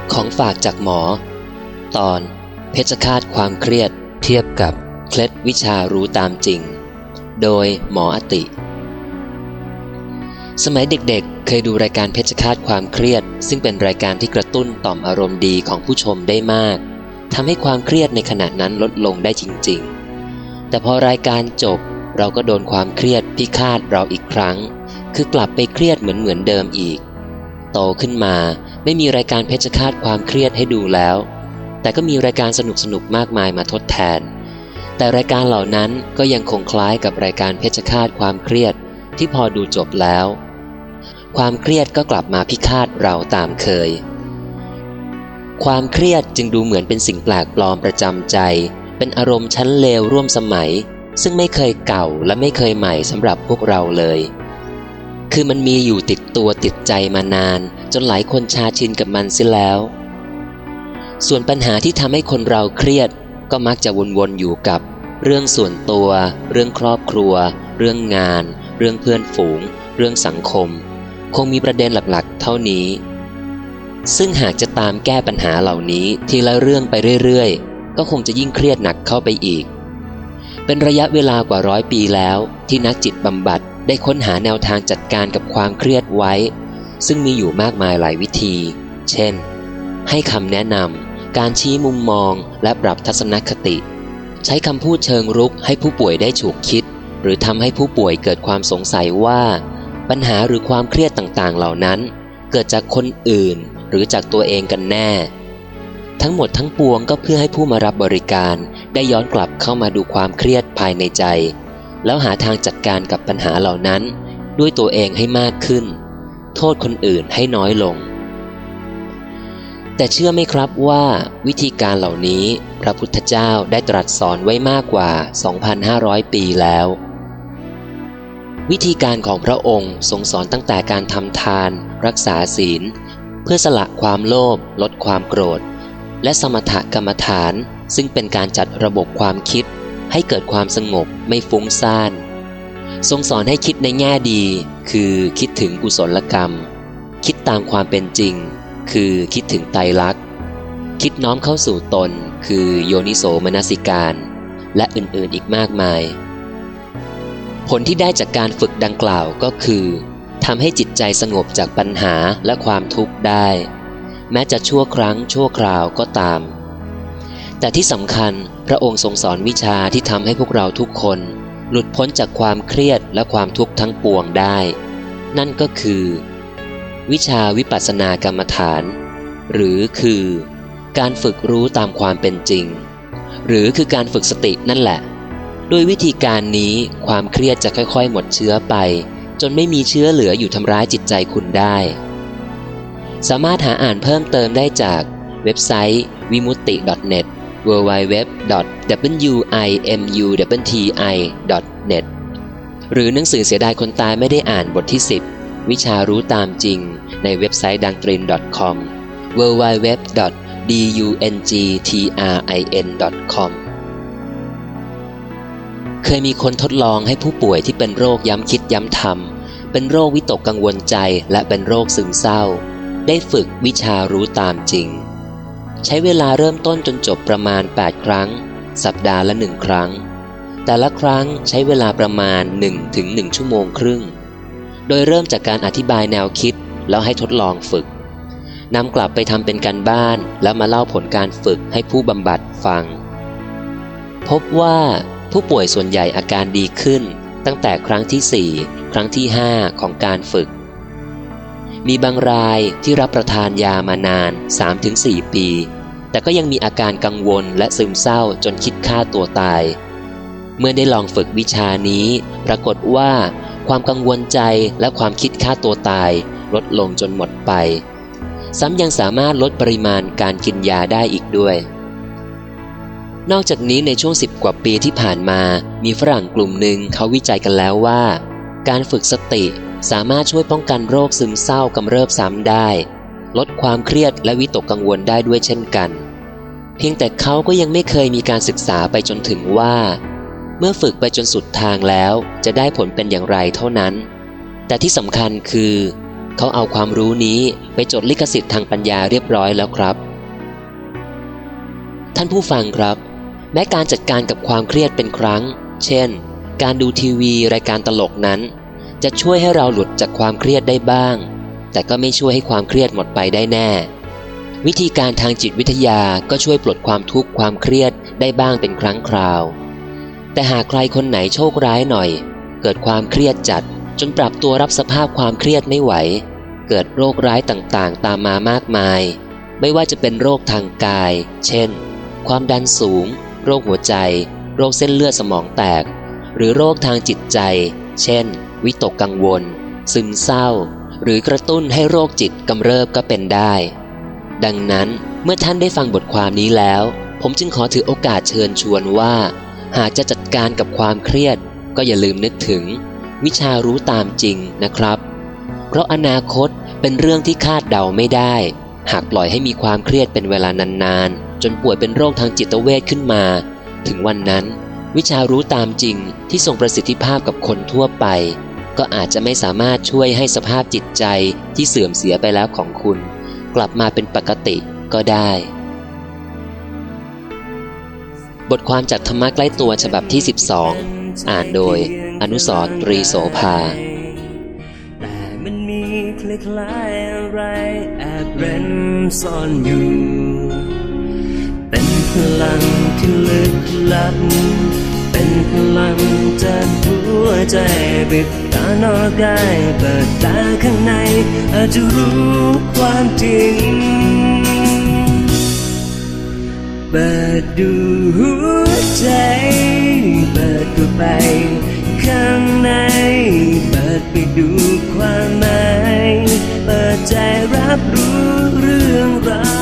ของฝากจากหมอตอนเพชฌฆาตความเครียดเทียบกับเคล็ดวิชารู้ตามจริงโดยหมออติสมัยเด็กๆเคยดูรายการเพชฌฆาตความเครียดซึ่งเป็นรายการที่กระตุ้นต่อมอารมณ์ดีของผู้ชมได้มากทำให้ความเครียดในขณะนั้นลดลงได้จริงๆแต่พอรายการจบเราก็โดนความเครียดพิฆาตเราอีกครั้งคือกลับไปเครียดเหมือนเดิมอีกโตขึ้นมาไม่มีรายการเพชฌฆาตความเครียดให้ดูแล้วแต่ก็มีรายการสนุกๆมากมายมาทดแทนแต่รายการเหล่านั้นก็ยังคงคล้ายกับรายการเพชฌฆาตความเครียดที่พอดูจบแล้วความเครียดก็กลับมาพิฆาตเราตามเคยความเครียดจึงดูเหมือนเป็นสิ่งแปลกปลอมประจำใจเป็นอารมณ์ชั้นเลวร่วมสมัยซึ่งไม่เคยเก่าและไม่เคยใหม่สำหรับพวกเราเลยคือมันมีอยู่ติดตัวติดใจมานานจนหลายคนชาชินกับมันเสียแล้วส่วนปัญหาที่ทำให้คนเราเครียดก็มักจะวนๆอยู่กับเรื่องส่วนตัวเรื่องครอบครัวเรื่องงานเรื่องเพื่อนฝูงเรื่องสังคมคงมีประเด็นหลักๆเท่านี้ซึ่งหากจะตามแก้ปัญหาเหล่านี้ทีละเรื่องไปเรื่อยๆก็คงจะยิ่งเครียดหนักเข้าไปอีกเป็นระยะเวลากว่า100 ปีแล้วที่นักจิตบำบัดได้ค้นหาแนวทางจัดการกับความเครียดไว้ซึ่งมีอยู่มากมายหลายวิธีเช่นให้คำแนะนำการชี้มุมมองและปรับทัศนคติใช้คำพูดเชิงรุกให้ผู้ป่วยได้ฉุกคิดหรือทำให้ผู้ป่วยเกิดความสงสัยว่าปัญหาหรือความเครียดต่างๆเหล่านั้นเกิดจากคนอื่นหรือจากตัวเองกันแน่ทั้งหมดทั้งปวงก็เพื่อให้ผู้มารับบริการได้ย้อนกลับเข้ามาดูความเครียดภายในใจแล้วหาทางจัดการกับปัญหาเหล่านั้นด้วยตัวเองให้มากขึ้นโทษคนอื่นให้น้อยลงแต่เชื่อไหมครับว่าวิธีการเหล่านี้พระพุทธเจ้าได้ตรัสสอนไว้มากกว่า 2,500 ปีแล้ววิธีการของพระองค์ทรงสอนตั้งแต่การทำทานรักษาศีลเพื่อสละความโลภลดความโกรธและสมถกรรมฐานซึ่งเป็นการจัดระบบความคิดให้เกิดความสงบไม่ฟุ้งซ่านทรงสอนให้คิดในแง่ดีคือคิดถึงกุศลกรรมคิดตามความเป็นจริงคือคิดถึงไตรลักษณ์คิดน้อมเข้าสู่ตนคือโยนิโสมนสิการและอื่นๆอีกมากมายผลที่ได้จากการฝึกดังกล่าวก็คือทำให้จิตใจสงบจากปัญหาและความทุกข์ได้แม้จะชั่วครั้งชั่วคราวก็ตามแต่ที่สำคัญพระองค์ทรงสอนวิชาที่ทำให้พวกเราทุกคนหลุดพ้นจากความเครียดและความทุกข์ทั้งปวงได้นั่นก็คือวิชาวิปัสสนากรรมฐานหรือคือการฝึกรู้ตามความเป็นจริงหรือคือการฝึกสตินั่นแหละด้วยวิธีการนี้ความเครียดจะค่อยๆหมดเชื้อไปจนไม่มีเชื้อเหลืออยู่ทำร้ายจิตใจคุณได้สามารถหาอ่านเพิ่มเติมได้จากเว็บไซต์ vimutti.net www.wimutti.net หรือหนังสือเสียดายคนตายไม่ได้อ่านบทที่10วิชารู้ตามจริงในเว็บไซต์ดังตริน .com www.dungtrin.com เคยมีคนทดลองให้ผู้ป่วยที่เป็นโรคย้ำคิดย้ำทำเป็นโรควิตกกังวลใจและเป็นโรคซึมเศร้าได้ฝึกวิชารู้ตามจริงใช้เวลาเริ่มต้นจนจบประมาณ8 ครั้งสัปดาห์ละ1 ครั้งแต่ละครั้งใช้เวลาประมาณ 1-1.5 ชั่วโมงโดยเริ่มจากการอธิบายแนวคิดแล้วให้ทดลองฝึกนำกลับไปทำเป็นการบ้านแล้วมาเล่าผลการฝึกให้ผู้บำบัดฟังพบว่าผู้ป่วยส่วนใหญ่อาการดีขึ้นตั้งแต่ครั้งที่4ครั้งที่5ของการฝึกมีบางรายที่รับประทานยามานาน 3-4 ปีแต่ก็ยังมีอาการกังวลและซึมเศร้าจนคิดฆ่าตัวตายเมื่อได้ลองฝึกวิชานี้ปรากฏว่าความกังวลใจและความคิดฆ่าตัวตายลดลงจนหมดไปซ้ำยังสามารถลดปริมาณการกินยาได้อีกด้วยนอกจากนี้ในช่วง10 กว่าปีที่ผ่านมามีฝรั่งกลุ่มหนึ่งเขาวิจัยกันแล้วว่าการฝึกสติสามารถช่วยป้องกันโรคซึมเศร้ากำเริบซ้ำได้ลดความเครียดและวิตกกังวลได้ด้วยเช่นกันเพียงแต่เขาก็ยังไม่เคยมีการศึกษาไปจนถึงว่าเมื่อฝึกไปจนสุดทางแล้วจะได้ผลเป็นอย่างไรเท่านั้นแต่ที่สำคัญคือเขาเอาความรู้นี้ไปจดลิขสิทธิ์ทางปัญญาเรียบร้อยแล้วครับท่านผู้ฟังครับแม้การจัดการกับความเครียดเป็นครั้งเช่นการดูทีวีรายการตลกนั้นจะช่วยให้เราหลุดจากความเครียดได้บ้างแต่ก็ไม่ช่วยให้ความเครียดหมดไปได้แน่วิธีการทางจิตวิทยาก็ช่วยปลดความทุกข์ความเครียดได้บ้างเป็นครั้งคราวแต่หากใครคนไหนโชคร้ายหน่อยเกิดความเครียดจัดจนปรับตัวรับสภาพความเครียดไม่ไหวเกิดโรคร้ายต่างๆตามมามากมายไม่ว่าจะเป็นโรคทางกายเช่นความดันสูงโรคหัวใจโรคเส้นเลือดสมองแตกหรือโรคทางจิตใจเช่นวิตกกังวลซึมเศร้าหรือกระตุ้นให้โรคจิตกำเริบก็เป็นได้ดังนั้นเมื่อท่านได้ฟังบทความนี้แล้วผมจึงขอถือโอกาสเชิญชวนว่าหากจะจัดการกับความเครียดก็อย่าลืมนึกถึงวิชารู้ตามจริงนะครับเพราะอนาคตเป็นเรื่องที่คาดเดาไม่ได้หากปล่อยให้มีความเครียดเป็นเวลานานๆจนป่วยเป็นโรคทางจิตเวชขึ้นมาถึงวันนั้นวิชารู้ตามจริงที่ทรงประสิทธิภาพกับคนทั่วไปก็อาจจะไม่สามารถช่วยให้สภาพจิตใจที่เสื่อมเสียไปแล้วของคุณกลับมาเป็นปกติก็ได้บทความจากธรรมะใกล้ตัวฉบับที่12อ่านโดยอนุสรณ์ ตรีโสภาแต่มันมีคล้ายๆอะไรแอบเร้นซ่อนอยู่เป็นพลังที่ลึกลับเป็นพลังจากหัวใจปิดตานอกได้เปิดตาข้างในอาจจะรู้ความจริงเปิดดูหัวใจเปิดเข้าไปข้างในเปิดไปดูความหมายเปิดใจรับรู้เรื่องราว